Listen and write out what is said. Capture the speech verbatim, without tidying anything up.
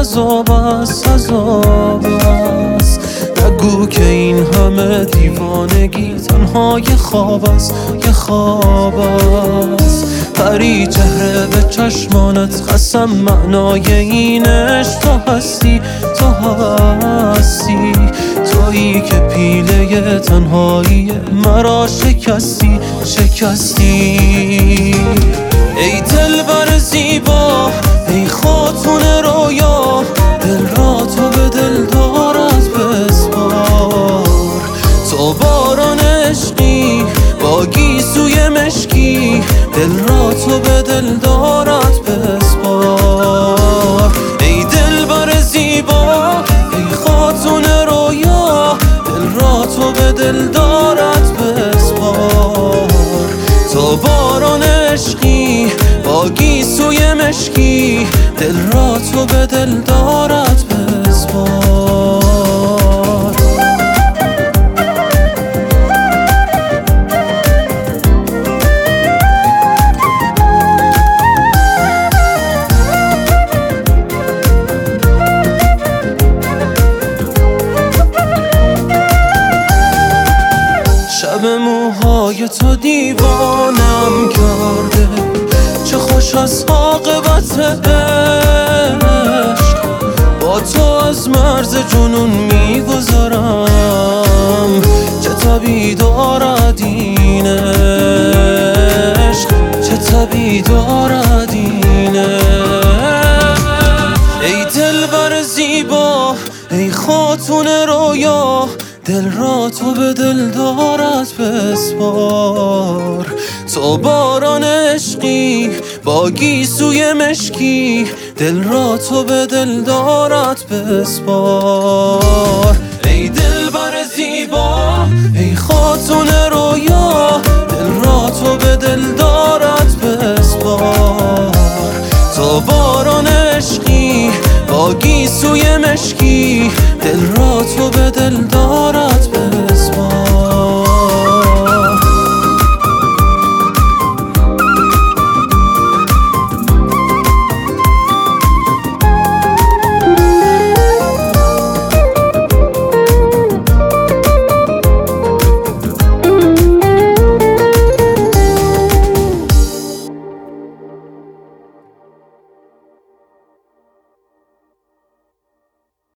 عذاب است، عذاب است. نگو که این همه دیوانگی تنها یه خواب است، یه خواب است. پری چهره به چشمانت قسم معنای این عشق تو هستی، تو هستی. تویی که پیله تنهایی مرا شکستی، شکستی. ای دلبر زیبا، ای خاتون رویا، دل را تو به دلدارت بسپار. تو باران عشقی با گیسوی مشکی، دل را تو به دلدارت بسپار. ای دلبر زیبا، ای خاتون رویا، دل را تو به دلدارت بسپار. تو باران عشقی با گیسوی مشکی، دل را تو به دلدارت بسپار. شب موهای تو دیوانم کرده، چه خوش از عاقبت عشق. با تو از مرز جنون میگذرم، چه طبی دارد این عشق، چه طبی دارد این عشق. ای دلبر زیبا، ای خاتون رویا، دل را تو به دلدارت بسپار. تو باران عشقی با گیسوی مشکی، دل را تو به دلدارت بسپار. ای دلبر زیبا، ای خاتون رویا، دل را تو به دلدارت بسپار. تو باران عشقی با گیسوی مشکی، دل را تو به دلدارت